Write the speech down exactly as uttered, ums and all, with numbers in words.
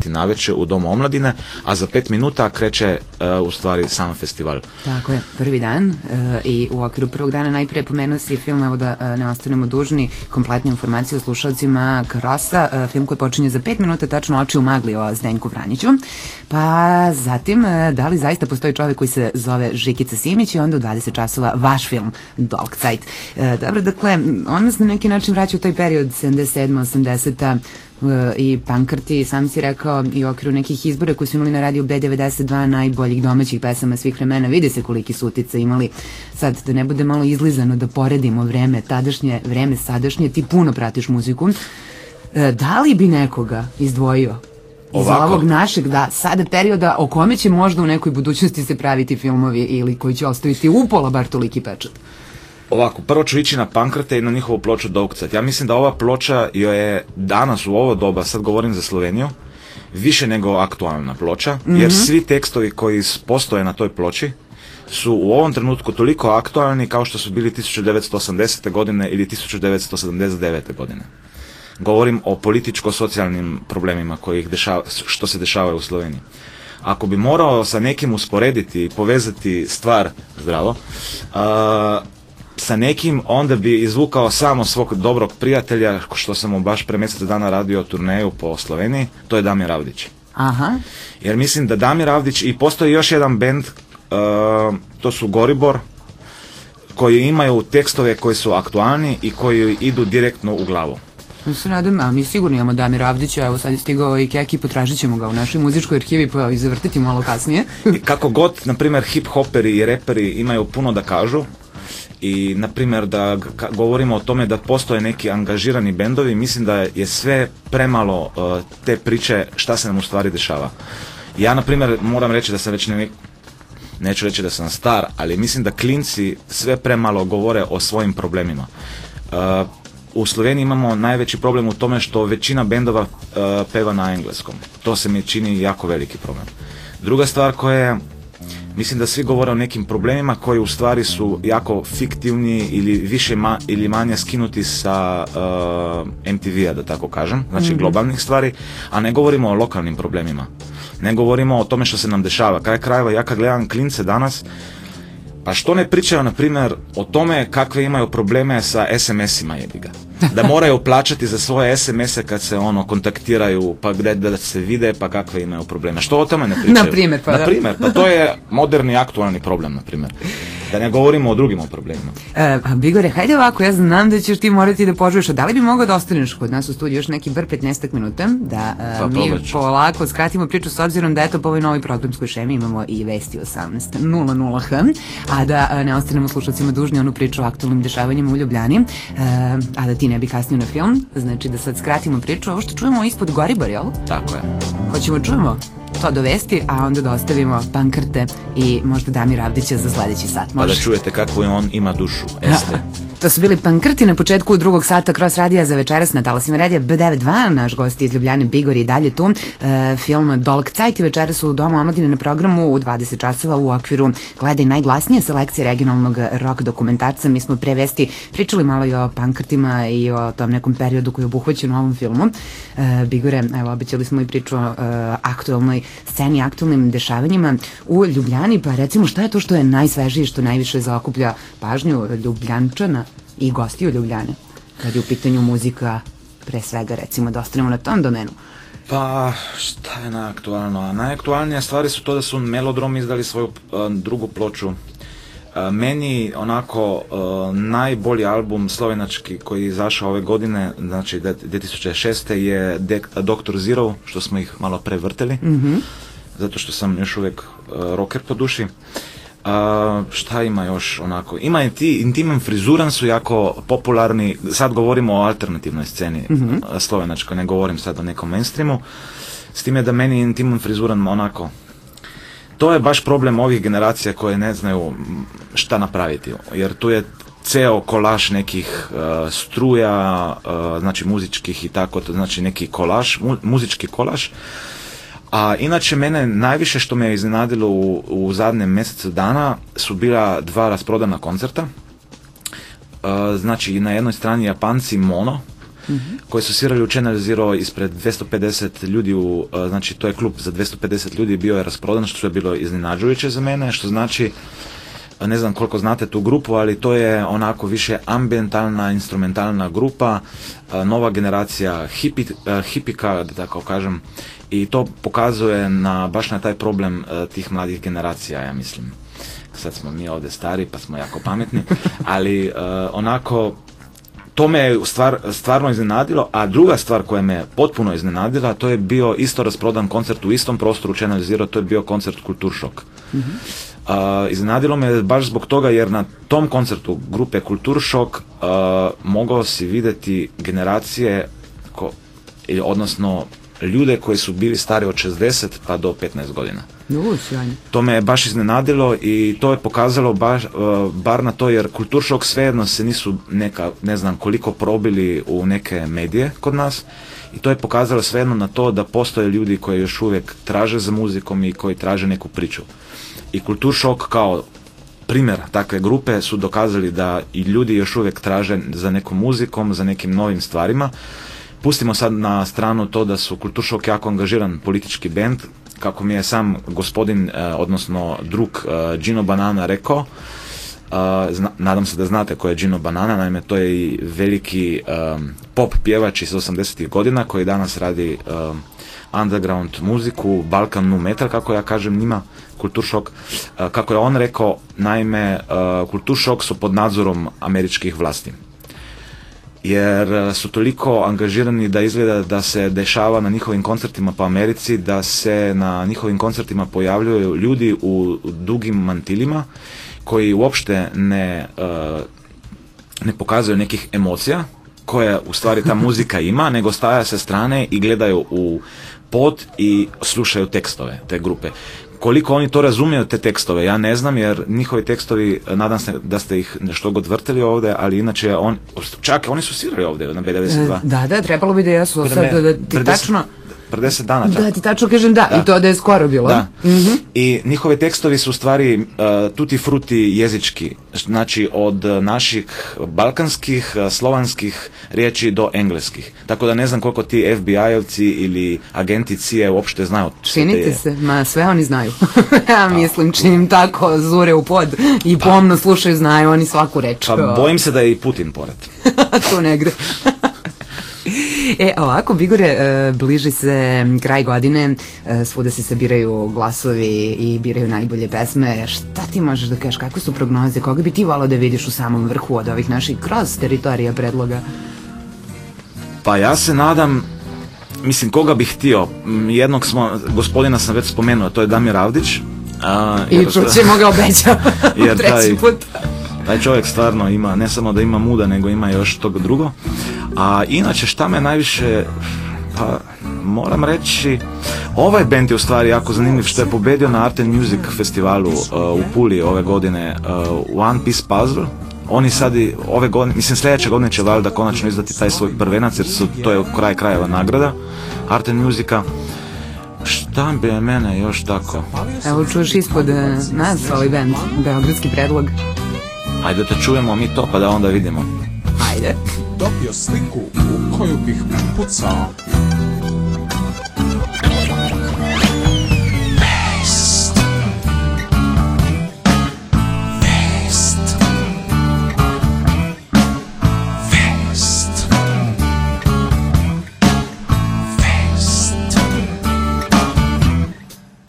sati navečer u Domu omladine, a za pet minuta kreće uh, u stvari sam festival. Tako je, prvi dan uh, i u okviru prvog dana najprije pomenuo si film, evo da uh, ne ostanemo dužni, kompletne informacije o slušalcima Krosa, uh, film koji počinje za pet minuta, tačno Oči u magli o Zdenku Vranjiću, pa zatim uh, da li zaista postoji čovjek koji se zove Žikica Simić i onda u dvadeset časova vaš film Dolgzeit. Uh, dobro, dakle, on nas na neki način vraća u taj period sedamdeset sedma osamdeseta i pankrti, sam si rekao, i u okviru nekih izbora koji su imali na radiju B devedeset dva najboljih domaćih pesama svih vremena. Vidi se koliki su utica imali. Sad, da ne bude malo izlizano, da poredimo vreme tadašnje, vreme sadašnje, ti puno pratiš muziku. Da li bi nekoga izdvojio iz ovog našeg, da, sada perioda o kome će možda u nekoj budućnosti se praviti filmovi ili koji će ostaviti upola bar toliki pečat? Ovako, prvo ću ići na pankrte i na njihovu ploču Dolgzeit. Ja mislim da ova ploča je danas u ovo doba, sad govorim za Sloveniju, više nego aktualna ploča, mm-hmm. jer svi tekstovi koji postoje na toj ploči su u ovom trenutku toliko aktualni kao što su bili tisuću devetsto osamdesete godine ili tisuću devetsto sedamdeset devete godine. Govorim o političko-socijalnim problemima koji ih dešava, što se dešavaju u Sloveniji. Ako bi morao sa nekim usporediti i povezati stvar, zdravo, a, sa nekim, onda bi izvukao samo svog dobrog prijatelja, što sam mu baš pre mjesec dana radio turneju po Sloveniji, to je Damir Avdić. Aha. Jer mislim da Damir Avdić, i postoji još jedan bend, uh, to su Goribor, koji imaju tekstove koji su aktualni i koji idu direktno u glavu. Ja se nadam, a mi sigurno imamo Damira Avdića, evo sad je stigao i Keki, potražit ćemo ga u našoj muzičkoj arhivi, pa i zavrtiti malo kasnije. I kako god, na primjer, hip-hoperi i reperi imaju puno da kažu, i na primjer da govorimo o tome da postoje neki angažirani bendovi, mislim da je sve premalo uh, te priče šta se nam u stvari dešava. Ja na primjer moram reći da sam već ne, neću reći da sam star, ali mislim da klinci sve premalo govore o svojim problemima. Uh, u Sloveniji imamo najveći problem u tome što većina bendova uh, peva na engleskom. To se mi čini jako veliki problem. Druga stvar koja je, mislim da svi govore o nekim problemima koji u stvari su jako fiktivni ili više ma, ili manje skinuti sa uh, em te ve-a, da tako kažem, znači mm-hmm. globalnih stvari, a ne govorimo o lokalnim problemima. Ne govorimo o tome što se nam dešava. Kraj krajeva, ja kad gledam klince danas, pa što ne pričaju, na primjer, o tome kakve imaju probleme sa es em esima, jebiga. Da moraju plaćati za svoje es em ese kad se ono kontaktiraju, pa gdje da se vide, pa kakve imaju probleme. Što o tome ne pričaju? Na primjer, pa, na primjer, pa to je moderni, aktualni problem, na primjer. Da ne govorimo o drugim problemima. E, pa Bigore, hajde ovako, ja znam da ćeš ti morati da požuješ, da li bi mogao da ostaneš kod nas u studiju još neki bar petnaestak minuta, da e, pa, mi polako skratimo priču s obzirom da eto po ovoj novoj programskoj šemi imamo i vesti osamnaest nula nula ha, a da e, ne ostanemo slušalcima dužni onu priču o aktualnim dešavanjima u Ljubljani, e, a da ti ne bi kasnio na film, znači da sad skratimo priču. Ovo što čujemo ispod Goribor, jel? Tako je. Hoćemo čujemo to do vesti, a onda da ostavimo pankrte i možda Damir Avdića za sledeći sat. Pa da čujete kakvu on ima dušu. Este. To su bili pankrti na početku drugog sata Cross radija za večeras na talasima radija B devedeset dva. Naš gost iz Ljubljane Bigor je dalje tu. E, film Dolgzeit i večeras u Domu omladine na programu u dvadeset časova u okviru Gledaj najglasnije selekcije regionalnog rock dokumentarca. Mi smo pre vesti pričali malo i o pankrtima i o tom nekom periodu koji je obuhvaćen u ovom filmu. E, Bigore, evo, obećali smo i priču o e, aktualnoj sceni, aktualnim dešavanjima u Ljubljani, pa recimo šta je to što je najsvežije, što najviše zaokuplja pažnju Ljubljančana i gostiju Ljubljane, kad je u pitanju muzika, pre svega, recimo, da ostanemo na tom domenu? Pa, šta je najaktualno? A najaktualnije stvari su to da su Melodrom izdali svoju uh, drugu ploču. Uh, meni, onako, uh, najbolji album slovenački koji je izašao ove godine, znači dvije tisuće šeste je De- doktor Zero, što smo ih malo prevrteli, mm-hmm. zato što sam još uvijek uh, rocker po duši. Uh, šta ima još onako? Ima i ti Intimen frizuran su jako popularni, sad govorimo o alternativnoj sceni mm-hmm. slovenačkoj, ne govorim sad o nekom mainstreamu, s time da meni Intimen frizuran onako, to je baš problem ovih generacija koje ne znaju šta napraviti, jer tu je ceo kolaž nekih uh, struja, uh, znači muzičkih i tako, to znači neki kolaž, mu, muzički kolaž. A inače mene najviše što me je iznenadilo u, u zadnjem mjesecu dana su bila dva rasprodana koncerta. Uh, znači na jednoj strani Japanci Mono mm-hmm. koji su svirali u Channel Zero ispred dvjesto pedeset ljudi, u, znači to je klub za dvjesto pedeset ljudi, bio je rasprodan, što je bilo iznenađujuće za mene, što znači, ne znam koliko znate tu grupu, ali to je onako više ambientalna, instrumentalna grupa, nova generacija hipi, hipika, da tako kažem, i to pokazuje na, baš na taj problem tih mladih generacija, ja mislim. Sad smo mi ovdje stari pa smo jako pametni, ali onako to me je stvar, stvarno iznenadilo, a druga stvar koja me potpuno iznenadila, to je bio isto rasprodan koncert u istom prostoru Channel Zero, to je bio koncert Kulturšok. Mm-hmm. Uh, iznenadilo me baš zbog toga jer na tom koncertu grupe Kulturšok uh, mogao si vidjeti generacije, ko, odnosno ljude koji su bili stari od šezdeset pa do petnaest godina. U, to me je baš iznenadilo i to je pokazalo baš, uh, bar na to, jer Kulturšok svejedno se nisu neka, ne znam koliko probili u neke medije kod nas i to je pokazalo svejedno na to da postoje ljudi koji još uvijek traže za muzikom i koji traže neku priču. I Kulturšok kao primjer takve grupe su dokazali da i ljudi još uvijek traže za nekom muzikom, za nekim novim stvarima. Pustimo sad na stranu to da su Kulturšok jako angažiran politički bend, kako mi je sam gospodin, eh, odnosno drug eh, Gino Banana rekao. Uh, zna, nadam se da znate ko je Gino Banana, naime to je i veliki um, pop pjevač iz osamdesetih godina koji danas radi um, underground muziku, Balkan nu metal, kako ja kažem njima, Kulturšok. Uh, kako je on rekao, naime uh, Kulturšok su pod nadzorom američkih vlasti. Jer su toliko angažirani da izgleda da se dešava na njihovim koncertima po Americi, da se na njihovim koncertima pojavljuju ljudi u dugim mantilima koji uopšte ne, uh, ne pokazuju nekih emocija koje u stvari ta muzika ima, nego staja sa strane i gledaju u pod i slušaju tekstove te grupe. Koliko oni to razumiju, te tekstove, ja ne znam, jer njihovi tekstovi, nadam se da ste ih nešto god vrtili ovdje, ali inače, on, čak oni su svirali ovdje na B devedeset dva. Da, da, trebalo bi da jesu, sad da, da ti tačno... Pre deset dana čak. Da, ti tačno kažem da, da, i to da je skoro bilo. Da. Mm-hmm. I njihovi tekstovi su u stvari uh, tutti frutti jezički, znači od naših balkanskih, uh, slovanskih riječi do engleskih. Tako da ne znam koliko ti F B I-ovci ili agenti C I A uopšte znaju. Činite se, ma sve oni znaju. Ja mislim, činim tako, zure u pod i pomno slušaju, znaju oni svaku reč. Pa bojim se da je i Putin pored. Tu negde. E, ovako, Bigore, bliži se kraj godine, svuda se sabiraju glasovi i biraju najbolje pesme. Šta ti možeš da kažeš, kakve su prognoze, koga bi ti volao da vidiš u samom vrhu od ovih naših kroz teritorija predloga? Pa ja se nadam, mislim, koga bih htio, jednog smo, gospodina sam već spomenuo, to je Damir Avdić. A, I čućemo ga obećao treći put. Taj čovjek stvarno ima, ne samo da ima muda, nego ima još toga drugo. A inače, šta me najviše, pa moram reći, ovaj band je u stvari jako zanimljiv, što je pobedio na Art and Music festivalu uh, u Puli ove godine, uh, One Piece Puzzle. Oni sad i ove godine, mislim sljedeće godine će valjda konačno izdati taj svoj prvenac, jer su, to je kraj krajeva nagrada Art and Musica. Šta bi mene još tako? Evo čuješ ispod nas ovaj band, beogradski predlog. Ajde da čujemo mi to pa da onda vidimo. Ajde. Dobio sliku u koju bih pucao.